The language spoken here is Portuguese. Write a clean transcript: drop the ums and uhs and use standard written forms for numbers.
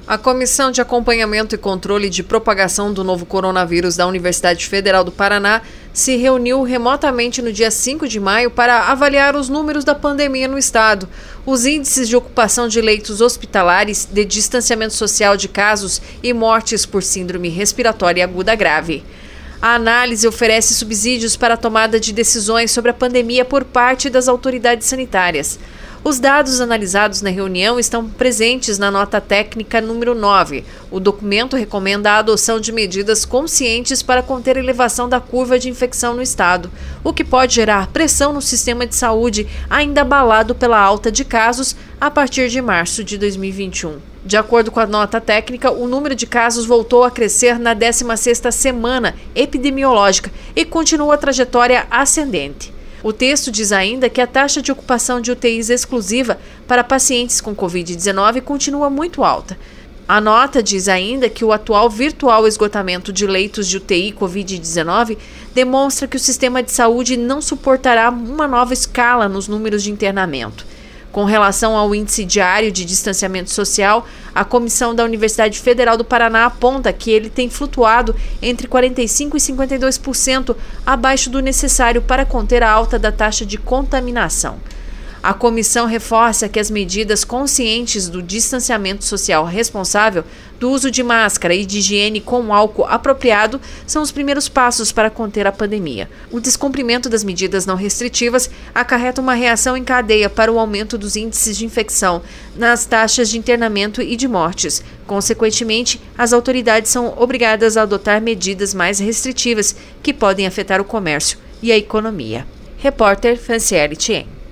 A Comissão de Acompanhamento e Controle de Propagação do Novo Coronavírus da Universidade Federal do Paraná se reuniu remotamente no dia 5 de maio para avaliar os números da pandemia no estado, os índices de ocupação de leitos hospitalares, de distanciamento social de casos e mortes por síndrome respiratória aguda grave. A análise oferece subsídios para a tomada de decisões sobre a pandemia por parte das autoridades sanitárias. Os dados analisados na reunião estão presentes na nota técnica número 9. O documento recomenda a adoção de medidas conscientes para conter a elevação da curva de infecção no estado, o que pode gerar pressão no sistema de saúde, ainda abalado pela alta de casos a partir de março de 2021. De acordo com a nota técnica, o número de casos voltou a crescer na 16ª semana epidemiológica e continua a trajetória ascendente. O texto diz ainda que a taxa de ocupação de UTIs exclusiva para pacientes com Covid-19 continua muito alta. A nota diz ainda que o atual virtual esgotamento de leitos de UTI Covid-19 demonstra que o sistema de saúde não suportará uma nova escala nos números de internamento. Com relação ao índice diário de distanciamento social, a Comissão da Universidade Federal do Paraná aponta que ele tem flutuado entre 45% e 52% abaixo do necessário para conter a alta da taxa de contaminação. A comissão reforça que as medidas conscientes do distanciamento social responsável, do uso de máscara e de higiene com álcool apropriado são os primeiros passos para conter a pandemia. O descumprimento das medidas não restritivas acarreta uma reação em cadeia para o aumento dos índices de infecção, nas taxas de internamento e de mortes. Consequentemente, as autoridades são obrigadas a adotar medidas mais restritivas que podem afetar o comércio e a economia. Repórter Franciele Tien.